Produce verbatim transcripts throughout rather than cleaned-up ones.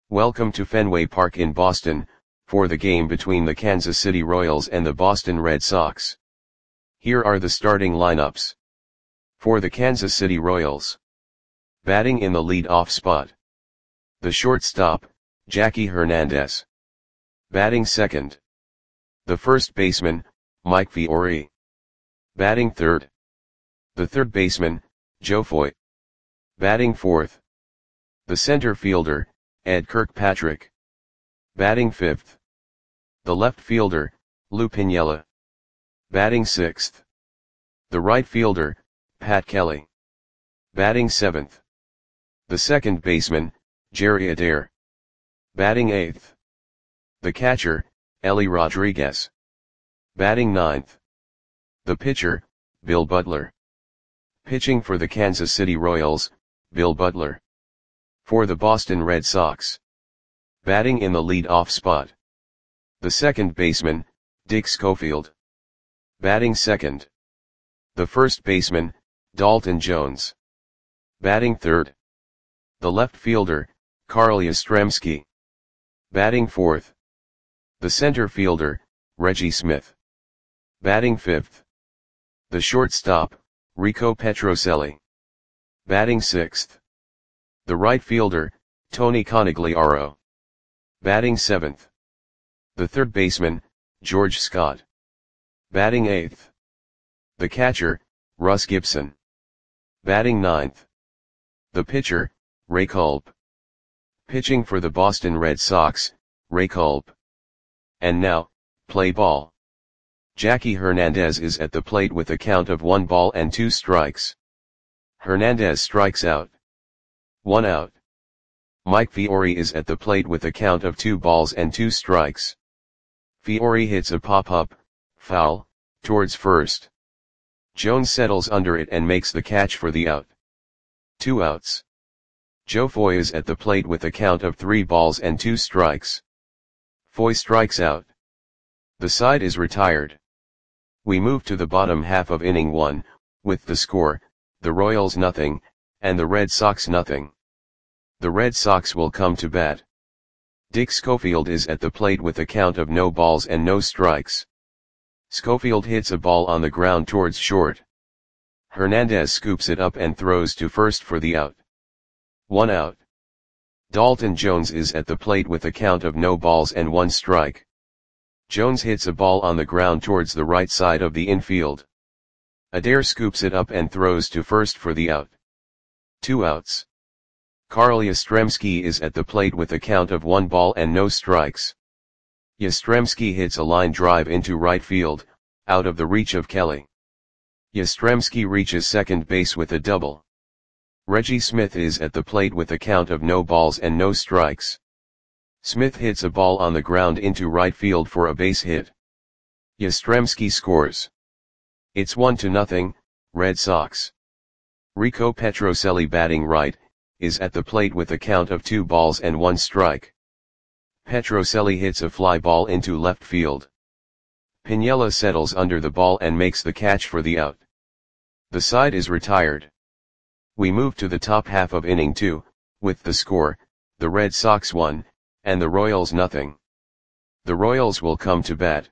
Welcome to Fenway Park in Boston, for the game between the Kansas City Royals and the Boston Red Sox. Here are the starting lineups. For the Kansas City Royals. Batting in the lead-off spot. The shortstop, Jackie Hernandez. Batting second. The first baseman, Mike Fiore. Batting third. The third baseman, Joe Foy. Batting fourth. The center fielder, Ed Kirkpatrick. Batting fifth. The left fielder, Lou Piniella. Batting sixth. The right fielder, Pat Kelly. Batting seventh. The second baseman, Jerry Adair. Batting eighth. The catcher, Ellie Rodriguez. Batting ninth. The pitcher, Bill Butler. Pitching for the Kansas City Royals, Bill Butler. For the Boston Red Sox. Batting in the lead-off spot. The second baseman, Dick Schofield. Batting second. The first baseman, Dalton Jones. Batting third. The left fielder, Carl Yastrzemski. Batting fourth. The center fielder, Reggie Smith. Batting fifth. The shortstop, Rico Petrocelli. Batting sixth. The right fielder, Tony Conigliaro. Batting seventh. The third baseman, George Scott. Batting eighth. The catcher, Russ Gibson. Batting ninth. The pitcher, Ray Culp. Pitching for the Boston Red Sox, Ray Culp. And now, play ball. Jackie Hernandez is at the plate with a count of one ball and two strikes. Hernandez strikes out. One out. Mike Fiore is at the plate with a count of two balls and two strikes. Fiore hits a pop-up, foul, towards first. Jones settles under it and makes the catch for the out. Two outs. Joe Foy is at the plate with a count of three balls and two strikes. Foy strikes out. The side is retired. We move to the bottom half of inning one, with the score, the Royals nothing, and the Red Sox nothing. The Red Sox will come to bat. Dick Schofield is at the plate with a count of no balls and no strikes. Schofield hits a ball on the ground towards short. Hernandez scoops it up and throws to first for the out. One out. Dalton Jones is at the plate with a count of no balls and one strike. Jones hits a ball on the ground towards the right side of the infield. Adair scoops it up and throws to first for the out. Two outs. Carl Yastrzemski is at the plate with a count of one ball and no strikes. Yastrzemski hits a line drive into right field, out of the reach of Kelly. Yastrzemski reaches second base with a double. Reggie Smith is at the plate with a count of no balls and no strikes. Smith hits a ball on the ground into right field for a base hit. Yastrzemski scores. It's one to nothing, Red Sox. Rico Petrocelli, batting right, is at the plate with a count of two balls and one strike. Petrocelli hits a fly ball into left field. Piniella settles under the ball and makes the catch for the out. The side is retired. We move to the top half of inning two, with the score, the Red Sox one, and the Royals nothing. The Royals will come to bat.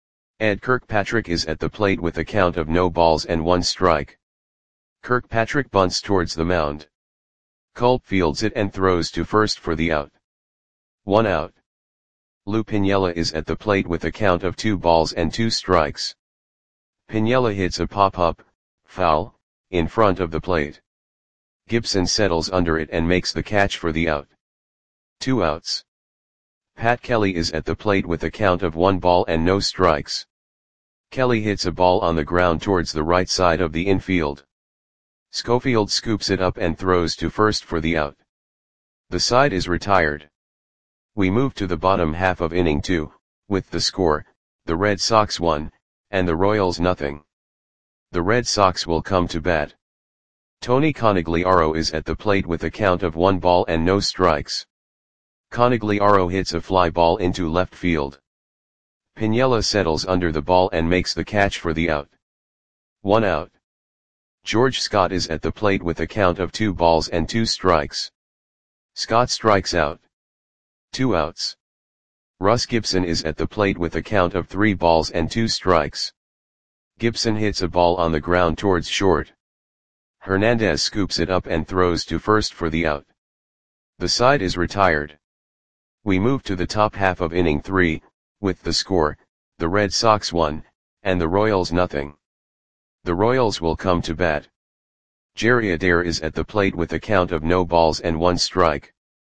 Ed Kirkpatrick is at the plate with a count of no balls and one strike. Kirkpatrick bunts towards the mound. Culp fields it and throws to first for the out. One out. Lou Piniella is at the plate with a count of two balls and two strikes. Piniella hits a pop-up, foul, in front of the plate. Gibson settles under it and makes the catch for the out. Two outs. Pat Kelly is at the plate with a count of one ball and no strikes. Kelly hits a ball on the ground towards the right side of the infield. Schofield scoops it up and throws to first for the out. The side is retired. We move to the bottom half of inning two, with the score, the Red Sox one, and the Royals nothing. The Red Sox will come to bat. Tony Conigliaro is at the plate with a count of one ball and no strikes. Conigliaro hits a fly ball into left field. Piniella settles under the ball and makes the catch for the out. One out. George Scott is at the plate with a count of two balls and two strikes. Scott strikes out. Two outs. Russ Gibson is at the plate with a count of three balls and two strikes. Gibson hits a ball on the ground towards short. Hernandez scoops it up and throws to first for the out. The side is retired. We move to the top half of inning three, with the score, the Red Sox one, and the Royals nothing. The Royals will come to bat. Jerry Adair is at the plate with a count of no balls and one strike.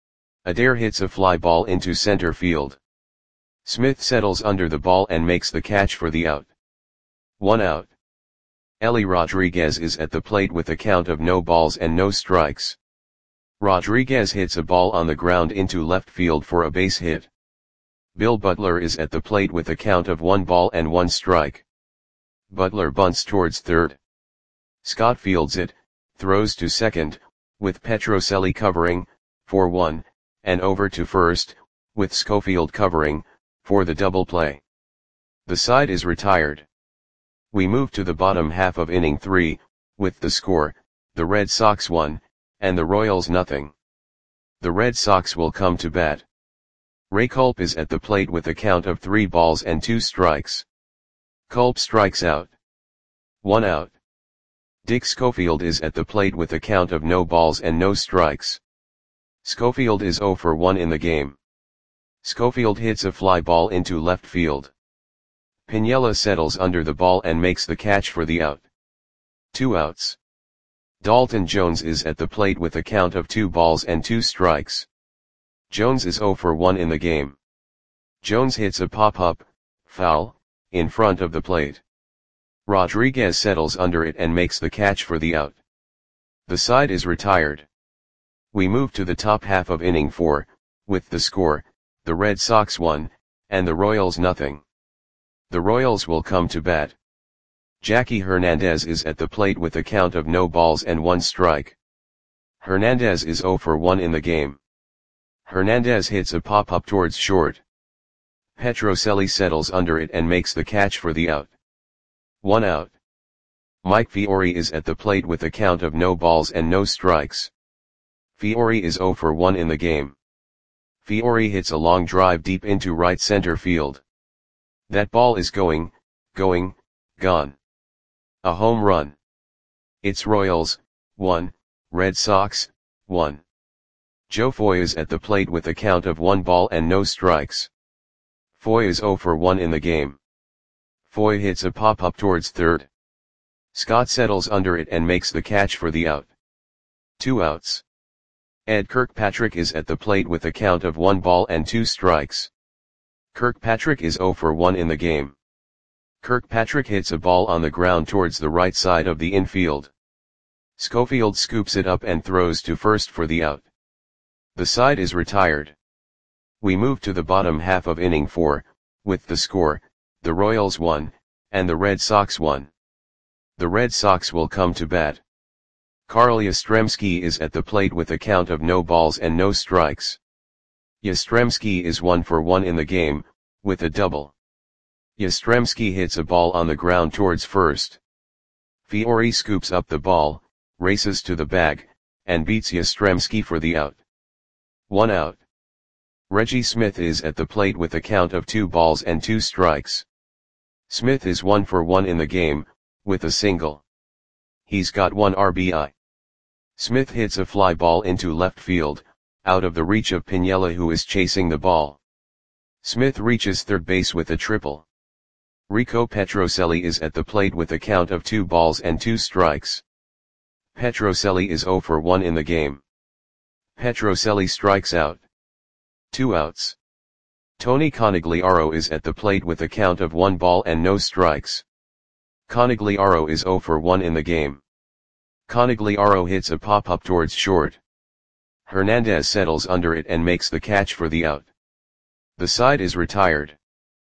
Adair hits a fly ball into center field. Smith settles under the ball and makes the catch for the out. One out. Ellie Rodriguez is at the plate with a count of no balls and no strikes. Rodriguez hits a ball on the ground into left field for a base hit. Bill Butler is at the plate with a count of one ball and one strike. Butler bunts towards third. Scott fields it, throws to second, with Petrocelli covering, for one, and over to first, with Schofield covering, for the double play. The side is retired. We move to the bottom half of inning three, with the score, the Red Sox one, and the Royals nothing. The Red Sox will come to bat. Ray Culp is at the plate with a count of three balls and two strikes. Culp strikes out. One out. Dick Schofield is at the plate with a count of no balls and no strikes. Schofield is oh for one in the game. Schofield hits a fly ball into left field. Piniella settles under the ball and makes the catch for the out. Two outs. Dalton Jones is at the plate with a count of two balls and two strikes. Jones is oh for one in the game. Jones hits a pop-up, foul, in front of the plate. Rodriguez settles under it and makes the catch for the out. The side is retired. We move to the top half of inning four, with the score, the Red Sox one, and the Royals nothing. The Royals will come to bat. Jackie Hernandez is at the plate with a count of no balls and one strike. Hernandez is oh for one in the game. Hernandez hits a pop-up towards short. Petrocelli settles under it and makes the catch for the out. One out. Mike Fiore is at the plate with a count of no balls and no strikes. Fiore is oh for one in the game. Fiore hits a long drive deep into right center field. That ball is going, going, gone. A home run. It's Royals, one, Red Sox, one. Joe Foy is at the plate with a count of one ball and no strikes. Foy is oh for one in the game. Foy hits a pop-up towards third. Scott settles under it and makes the catch for the out. Two outs. Ed Kirkpatrick is at the plate with a count of one ball and two strikes. Kirkpatrick is oh for one in the game. Kirkpatrick hits a ball on the ground towards the right side of the infield. Schofield scoops it up and throws to first for the out. The side is retired. We move to the bottom half of inning four, with the score, the Royals one, and the Red Sox one. The Red Sox will come to bat. Carl Yastrzemski is at the plate with a count of no balls and no strikes. Yastrzemski is one for one in the game, with a double. Yastrzemski hits a ball on the ground towards first. Fiore scoops up the ball, races to the bag, and beats Yastrzemski for the out. One out. Reggie Smith is at the plate with a count of two balls and two strikes. Smith is one for one in the game, with a single. He's got one R B I. Smith hits a fly ball into left field, out of the reach of Piniella who is chasing the ball. Smith reaches third base with a triple. Rico Petrocelli is at the plate with a count of two balls and two strikes. Petrocelli is oh for one in the game. Petrocelli strikes out. Two outs. Tony Conigliaro is at the plate with a count of one ball and no strikes. Conigliaro is oh for one in the game. Conigliaro hits a pop-up towards short. Hernandez settles under it and makes the catch for the out. The side is retired.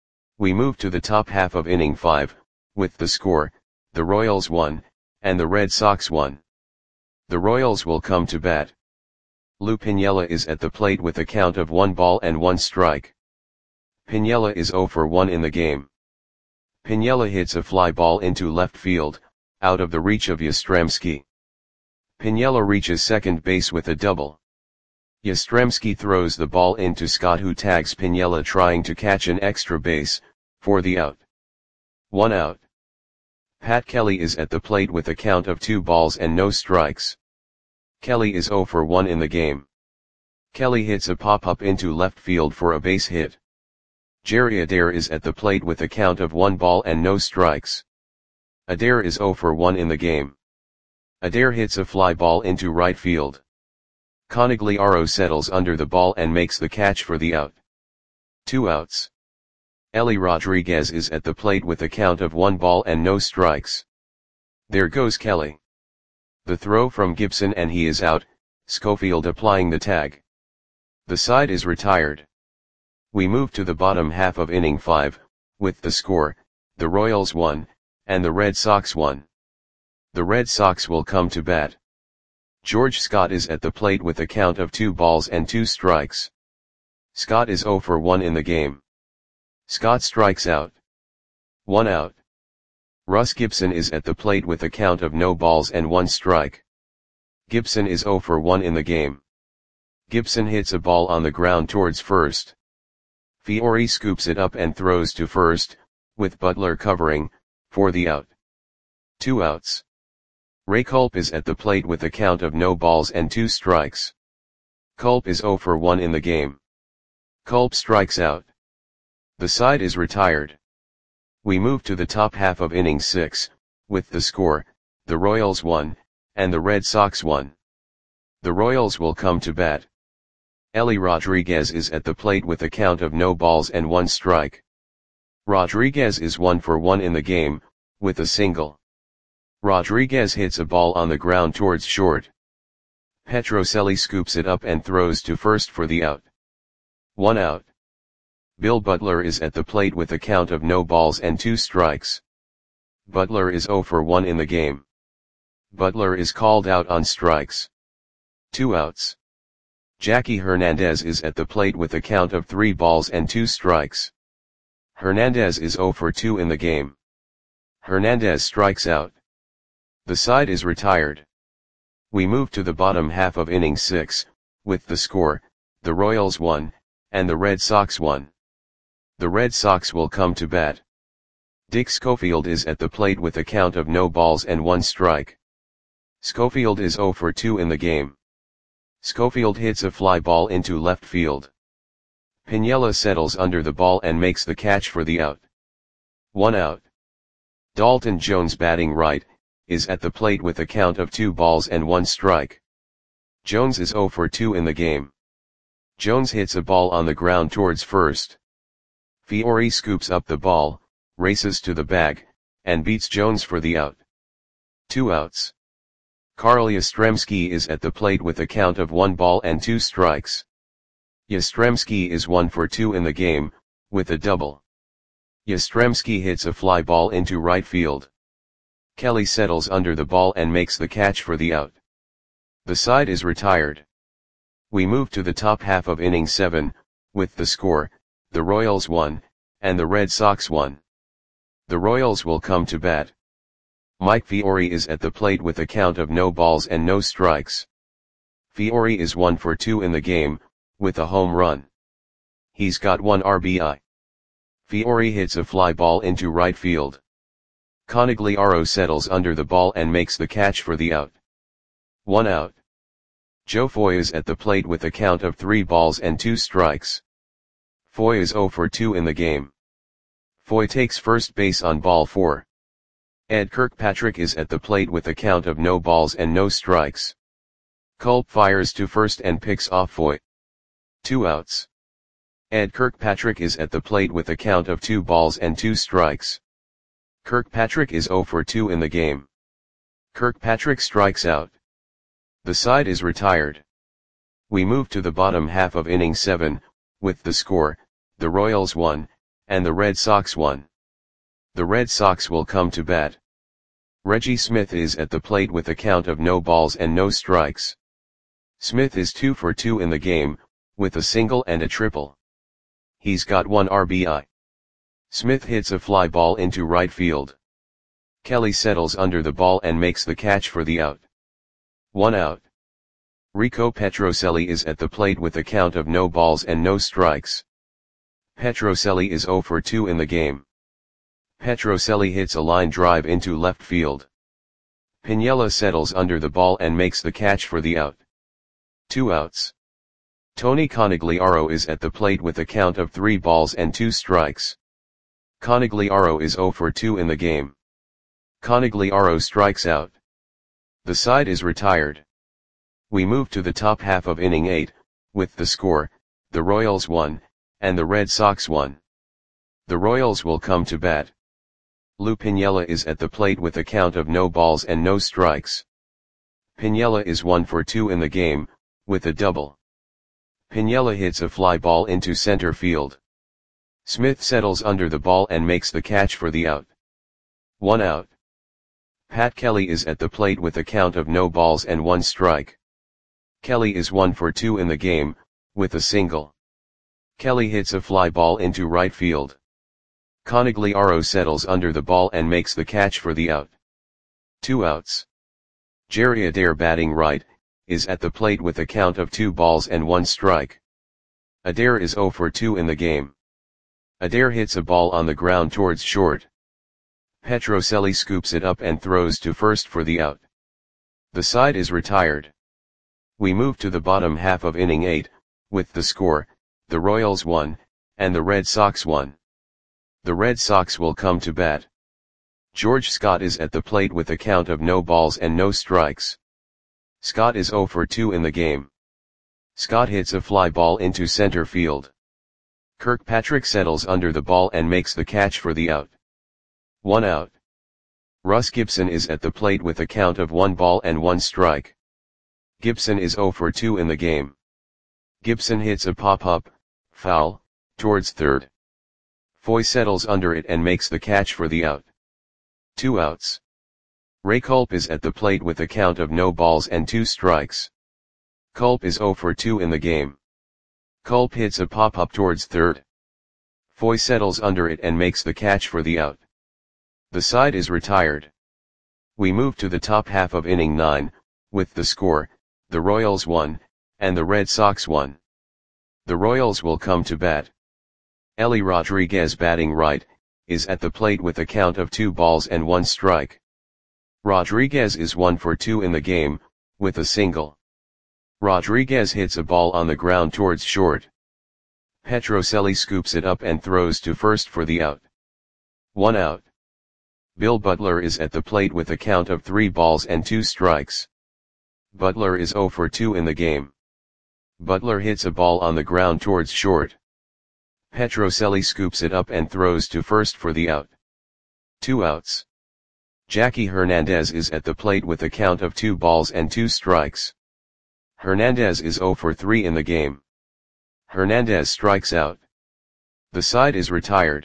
We move to the top half of inning five, with the score, the Royals one, and the Red Sox one. The Royals will come to bat. Lou Piniella is at the plate with a count of one ball and one strike. Piniella is oh for one in the game. Piniella hits a fly ball into left field, out of the reach of Yastrzemski. Piniella reaches second base with a double. Yastrzemski throws the ball into Scott, who tags Piniella, trying to catch an extra base, for the out. One out. Pat Kelly is at the plate with a count of two balls and no strikes. Kelly is zero for one in the game. Kelly hits a pop-up into left field for a base hit. Jerry Adair is at the plate with a count of one ball and no strikes. Adair is zero for one in the game. Adair hits a fly ball into right field. Conigliaro settles under the ball and makes the catch for the out. Two outs. Ellie Rodriguez is at the plate with a count of one ball and no strikes. There goes Kelly. The throw from Gibson and he is out, Schofield applying the tag. The side is retired. We move to the bottom half of inning five, with the score, the Royals won, and the Red Sox won. The Red Sox will come to bat. George Scott is at the plate with a count of two balls and two strikes. Scott is zero for one in the game. Scott strikes out. One out. Russ Gibson is at the plate with a count of no balls and one strike. Gibson is zero for one in the game. Gibson hits a ball on the ground towards first. Fiore scoops it up and throws to first, with Butler covering, for the out. Two outs. Ray Culp is at the plate with a count of no balls and two strikes. Culp is zero for one in the game. Culp strikes out. The side is retired. We move to the top half of inning six, with the score, the Royals won, and the Red Sox won. The Royals will come to bat. Ellie Rodriguez is at the plate with a count of no balls and one strike. Rodriguez is one for one in the game, with a single. Rodriguez hits a ball on the ground towards short. Petrocelli scoops it up and throws to first for the out. One out. Bill Butler is at the plate with a count of no balls and two strikes. Butler is zero for one in the game. Butler is called out on strikes. Two outs. Jackie Hernandez is at the plate with a count of three balls and two strikes. Hernandez is zero for two in the game. Hernandez strikes out. The side is retired. We move to the bottom half of inning six, with the score, the Royals won, and the Red Sox won. The Red Sox will come to bat. Dick Schofield is at the plate with a count of no balls and one strike. Schofield is zero for two in the game. Schofield hits a fly ball into left field. Piniella settles under the ball and makes the catch for the out. One out. Dalton Jones, batting right, is at the plate with a count of two balls and one strike. Jones is zero for two in the game. Jones hits a ball on the ground towards first. Fiore scoops up the ball, races to the bag, and beats Jones for the out. Two outs. Carl Yastrzemski is at the plate with a count of one ball and two strikes. Yastrzemski is one for two in the game, with a double. Yastrzemski hits a fly ball into right field. Kelly settles under the ball and makes the catch for the out. The side is retired. We move to the top half of inning seven, with the score, the Royals won, and the Red Sox won. The Royals will come to bat. Mike Fiore is at the plate with a count of no balls and no strikes. Fiore is one for two in the game, with a home run. He's got one R B I. Fiore hits a fly ball into right field. Conigliaro settles under the ball and makes the catch for the out. One out. Joe Foy is at the plate with a count of three balls and two strikes. Foy is zero for two in the game. Foy takes first base on ball four. Ed Kirkpatrick is at the plate with a count of no balls and no strikes. Culp fires to first and picks off Foy. Two outs. Ed Kirkpatrick is at the plate with a count of two balls and two strikes. Kirkpatrick is zero for two in the game. Kirkpatrick strikes out. The side is retired. We move to the bottom half of inning seven, with the score, the Royals won, and the Red Sox won. The Red Sox will come to bat. Reggie Smith is at the plate with a count of no balls and no strikes. Smith is two for two in the game, with a single and a triple. He's got one R B I. Smith hits a fly ball into right field. Kelly settles under the ball and makes the catch for the out. One out. Rico Petrocelli is at the plate with a count of no balls and no strikes. Petrocelli is zero for two in the game. Petrocelli hits a line drive into left field. Piniella settles under the ball and makes the catch for the out. Two outs. Tony Conigliaro is at the plate with a count of three balls and two strikes. Conigliaro is zero for two in the game. Conigliaro strikes out. The side is retired. We move to the top half of inning eight, with the score, the Royals won, and the Red Sox won. The Royals will come to bat. Lou Piniella is at the plate with a count of no balls and no strikes. Piniella is one for two in the game, with a double. Piniella hits a fly ball into center field. Smith settles under the ball and makes the catch for the out. One out. Pat Kelly is at the plate with a count of no balls and one strike. Kelly is one for two in the game, with a single. Kelly hits a fly ball into right field. Conigliaro settles under the ball and makes the catch for the out. Two outs. Jerry Adair, batting right, is at the plate with a count of two balls and one strike. Adair is zero for two in the game. Adair hits a ball on the ground towards short. Petrocelli scoops it up and throws to first for the out. The side is retired. We move to the bottom half of inning eight, with the score, the Royals won, and the Red Sox won. The Red Sox will come to bat. George Scott is at the plate with a count of no balls and no strikes. Scott is zero for two in the game. Scott hits a fly ball into center field. Kirkpatrick settles under the ball and makes the catch for the out. One out. Russ Gibson is at the plate with a count of one ball and one strike. Gibson is zero for two in the game. Gibson hits a pop-up, foul, towards third. Foy settles under it and makes the catch for the out. Two outs. Ray Culp is at the plate with a count of no balls and two strikes. Culp is zero for two in the game. Culp hits a pop-up towards third. Foy settles under it and makes the catch for the out. The side is retired. We move to the top half of inning nine, with the score, the Royals won, and the Red Sox won. The Royals will come to bat. Ellie Rodriguez, batting right, is at the plate with a count of two balls and one strike. Rodriguez is one for two in the game, with a single. Rodriguez hits a ball on the ground towards short. Petrocelli scoops it up and throws to first for the out. One out. Bill Butler is at the plate with a count of three balls and two strikes. Butler is zero for two in the game. Butler hits a ball on the ground towards short. Petrocelli scoops it up and throws to first for the out. Two outs. Jackie Hernandez is at the plate with a count of two balls and two strikes. Hernandez is zero for three in the game. Hernandez strikes out. The side is retired.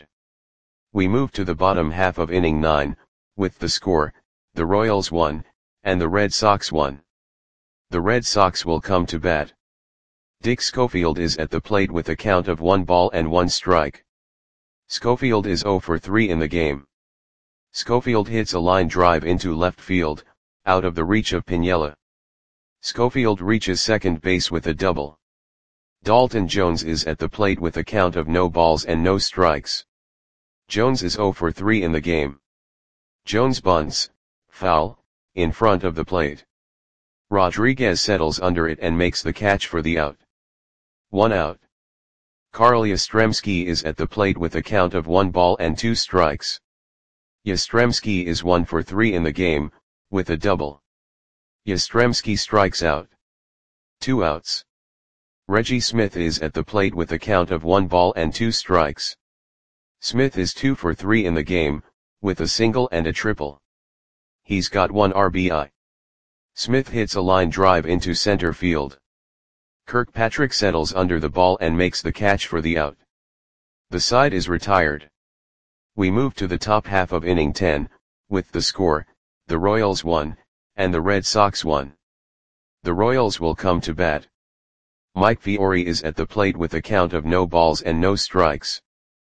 We move to the bottom half of inning nine, with the score, the Royals won, and the Red Sox won. The Red Sox will come to bat. Dick Schofield is at the plate with a count of one ball and one strike. Schofield is zero for three in the game. Schofield hits a line drive into left field, out of the reach of Piniella. Schofield reaches second base with a double. Dalton Jones is at the plate with a count of no balls and no strikes. Jones is zero for three in the game. Jones bunts, foul, in front of the plate. Rodriguez settles under it and makes the catch for the out. One out. Carl Yastrzemski is at the plate with a count of one ball and two strikes. Yastrzemski is one for three in the game, with a double. Yastrzemski strikes out. Two outs. Reggie Smith is at the plate with a count of one ball and two strikes. Smith is two for three in the game, with a single and a triple. He's got one R B I. Smith hits a line drive into center field. Kirkpatrick settles under the ball and makes the catch for the out. The side is retired. We move to the top half of inning ten, with the score, the Royals won, and the Red Sox won. The Royals will come to bat. Mike Fiore is at the plate with a count of no balls and no strikes.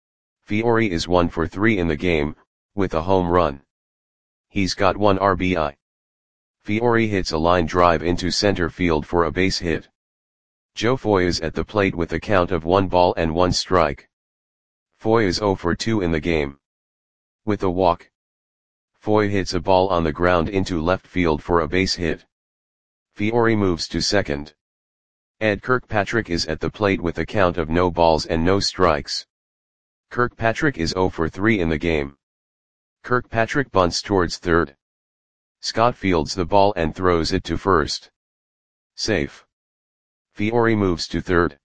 Fiore is one for three in the game, with a home run. He's got one R B I. Fiore hits a line drive into center field for a base hit. Joe Foy is at the plate with a count of one ball and one strike. Foy is oh for two in the game. With a walk, Foy hits a ball on the ground into left field for a base hit. Fiore moves to second. Ed Kirkpatrick is at the plate with a count of no balls and no strikes. Kirkpatrick is oh for three in the game. Kirkpatrick bunts towards third. Scott fields the ball and throws it to first. Safe. Fiore moves to third.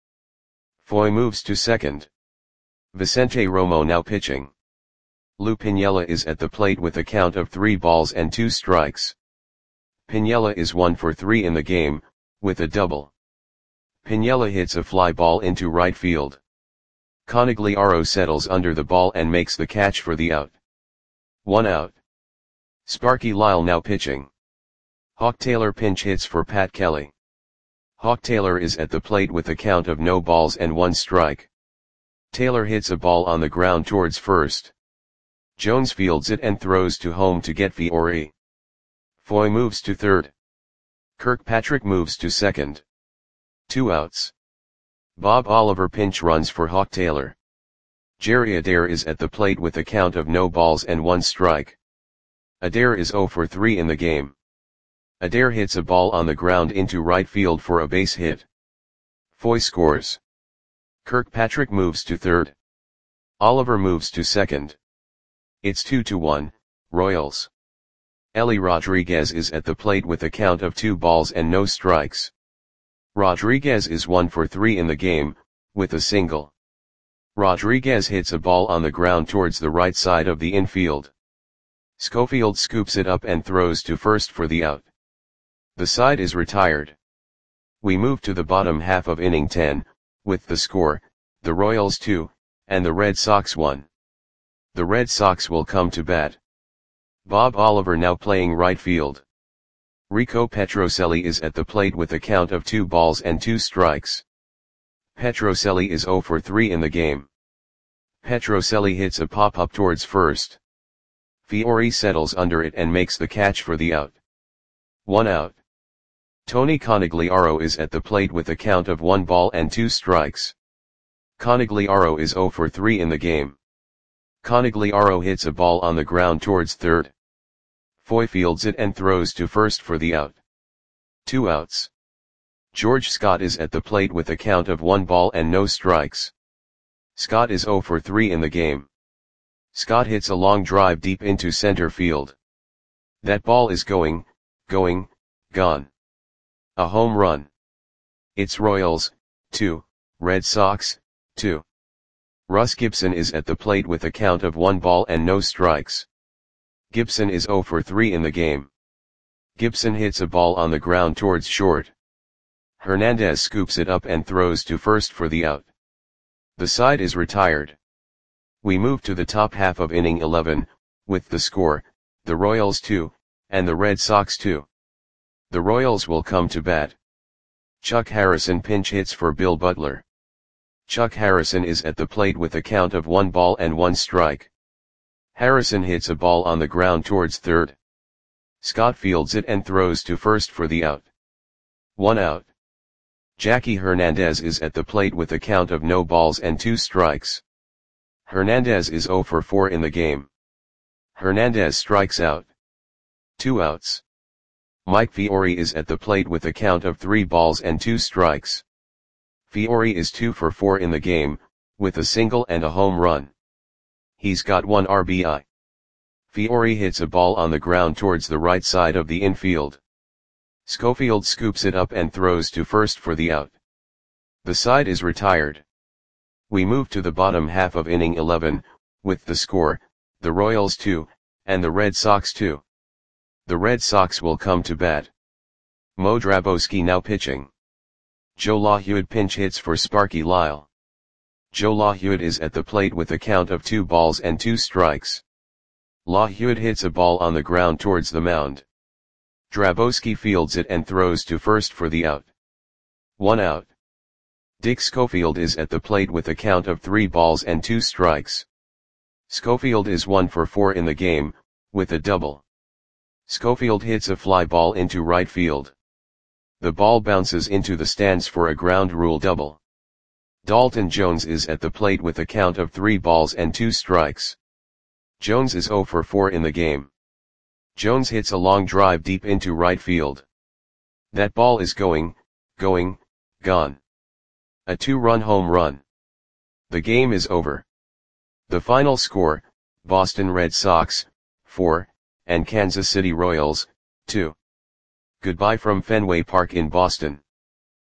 Foy moves to second. Vicente Romo now pitching. Lou Piniella is at the plate with a count of three balls and two strikes. Piniella is one for three in the game, with a double. Piniella hits a fly ball into right field. Conigliaro settles under the ball and makes the catch for the out. One out. Sparky Lyle now pitching. Hawk Taylor pinch hits for Pat Kelly. Hawk Taylor is at the plate with a count of no balls and one strike. Taylor hits a ball on the ground towards first. Jones fields it and throws to home to get Fiore. Foy moves to third. Kirkpatrick moves to second. Two outs. Bob Oliver pinch runs for Hawk Taylor. Jerry Adair is at the plate with a count of no balls and one strike. Adair is oh for three in the game. Adair hits a ball on the ground into right field for a base hit. Foy scores. Kirkpatrick moves to third. Oliver moves to second. It's two to one, Royals. Ellie Rodriguez is at the plate with a count of two balls and no strikes. Rodriguez is one for three in the game, with a single. Rodriguez hits a ball on the ground towards the right side of the infield. Schofield scoops it up and throws to first for the out. The side is retired. We move to the bottom half of inning ten, with the score, the Royals two, and the Red Sox one. The Red Sox will come to bat. Bob Oliver now playing right field. Rico Petrocelli is at the plate with a count of two balls and two strikes. Petrocelli is oh for three in the game. Petrocelli hits a pop-up towards first. Fiore settles under it and makes the catch for the out. One out. Tony Conigliaro is at the plate with a count of one ball and two strikes. Conigliaro is oh for three in the game. Conigliaro hits a ball on the ground towards third. Foy fields it and throws to first for the out. Two outs. George Scott is at the plate with a count of one ball and no strikes. Scott is oh for three in the game. Scott hits a long drive deep into center field. That ball is going, going, gone. A home run. It's Royals, two, Red Sox, two. Russ Gibson is at the plate with a count of one ball and no strikes. Gibson is oh for three in the game. Gibson hits a ball on the ground towards short. Hernandez scoops it up and throws to first for the out. The side is retired. We move to the top half of inning eleven, with the score, the Royals two, and the Red Sox two. The Royals will come to bat. Chuck Harrison pinch hits for Bill Butler. Chuck Harrison is at the plate with a count of one ball and one strike. Harrison hits a ball on the ground towards third. Scott fields it and throws to first for the out. One out. Jackie Hernandez is at the plate with a count of no balls and two strikes. Hernandez is oh for four in the game. Hernandez strikes out. Two outs. Mike Fiore is at the plate with a count of three balls and two strikes. Fiore is two for four in the game, with a single and a home run. He's got one R B I. Fiore hits a ball on the ground towards the right side of the infield. Schofield scoops it up and throws to first for the out. The side is retired. We move to the bottom half of inning eleven, with the score, the Royals two, and the Red Sox two. The Red Sox will come to bat. Mo Drabowski now pitching. Joe LaHude pinch hits for Sparky Lyle. Joe LaHude is at the plate with a count of two balls and two strikes. LaHude hits a ball on the ground towards the mound. Drabowski fields it and throws to first for the out. One out. Dick Schofield is at the plate with a count of three balls and two strikes. Schofield is one for four in the game, with a double. Schofield hits a fly ball into right field. The ball bounces into the stands for a ground rule double. Dalton Jones is at the plate with a count of three balls and two strikes. Jones is zero for four in the game. Jones hits a long drive deep into right field. That ball is going, going, gone. A two-run home run. The game is over. The final score, Boston Red Sox, four, and Kansas City Royals, two. Goodbye from Fenway Park in Boston.